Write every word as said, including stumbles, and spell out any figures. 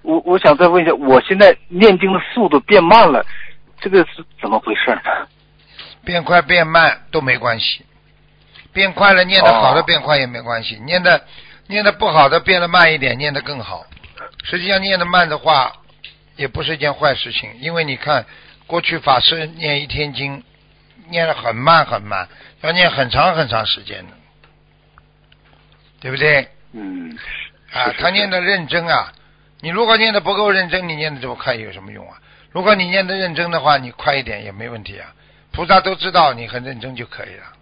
我我想再问一下，我现在念经的速度变慢了，这个是怎么回事呢？ 变快变慢都没关系，变快了念得好的变快也没关系，哦、念的念的不好的变得慢一点，念得更好。实际上念得慢的话，也不是一件坏事情，因为你看过去法师念一天经，念得很慢很慢，要念很长很长时间的，对不对？ 嗯。 啊，他念得认真啊，你如果念得不够认真，你念得这么快有什么用啊？如果你念得认真的话，你快一点也没问题啊。菩萨都知道你很认真就可以了。